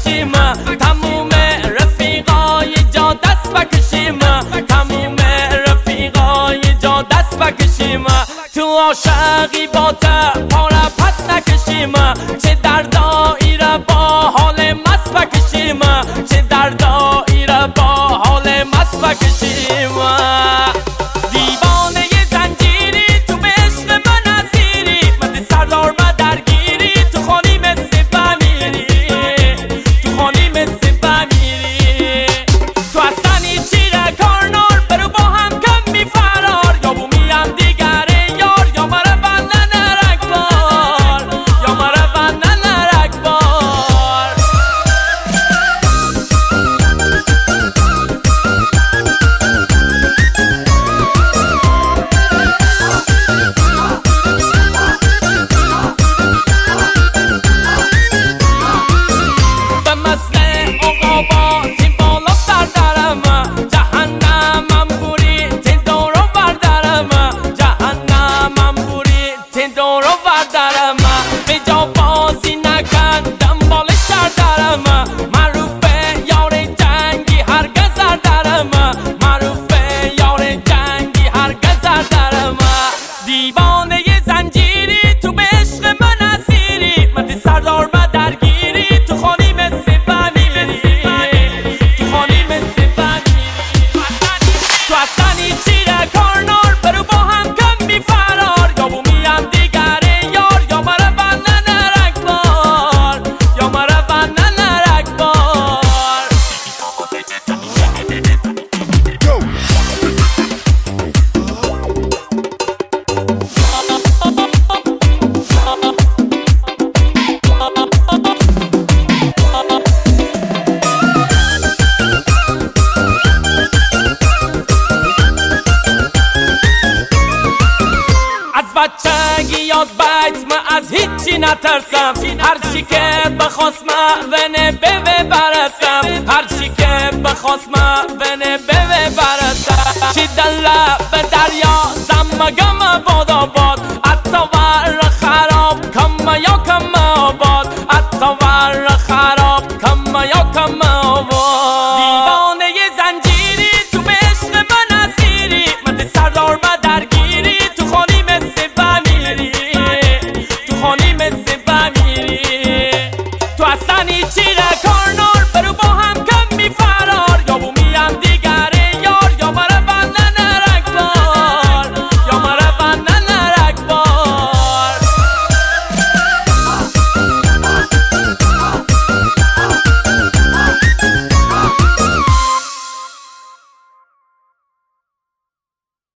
بکشیم، تموم رفیقای جا دست بکشیم، تموم رفیقای جا دست بکشیم. تو عاشقی با پا را پس نکشیم، چه دردایی را با حال مست بکشیم، چه دردایی را با حال مست بکشیم. دیوانه زنجیری تو به عشق من اسیری، مثل سردار و درگیری تو خانی مثل بمیری، تو خانی مثل بمیری. تو اصلا چی را کارنار برو با هم کم می فرار، یا بومی هم دیگر یار، یا مرا بندن رکبار، یا مرا بندن رکبار. به جا بازی نکن دنبال شردرم، معروفه یار جنگی هرگز زردرم، معروفه یار جنگی هرگز زردرم. دیوانه زنجیری تو به عشق من اسیری، مثل سردار و درگیری تو خانی مثل بمیری، تو خانی مثل بمیری. تو اصلا چی را کارنار برو با هم کم می فرار، یا بومی هم دیگر یار، یا مرا بندن رکبار، یا مرا بندن رکبار. از بچگی یاد بیت من از هیچی نترسم، هرچی که بخواست من ونه به برسم، هرچی که بخواست من ونه به